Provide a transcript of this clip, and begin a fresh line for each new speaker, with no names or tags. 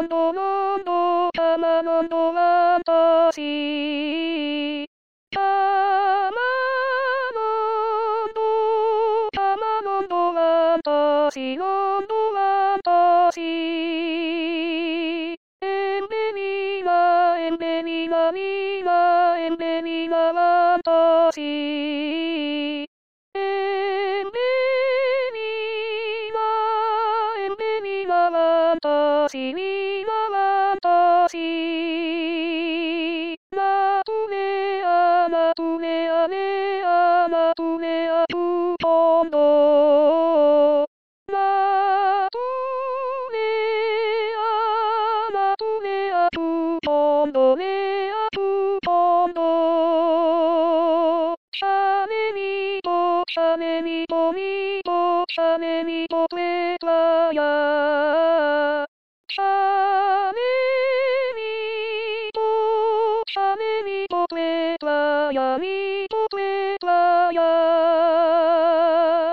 ンドロンドタマノンドワンタシタマノンドタマノンドワンタシロンドワンタシエンベニマエンベニマミマエンベニマワンタシエンベニマエンベニマワンタシミマワンタシマトゥネアマトゥネアネアマトゥネアトゥポンドマトゥネアマトゥネアトゥポンドネアトゥポンドシャネミトシャネミトミトシャネミトトレトラヤシャネミトシャネミトトレトラヤミ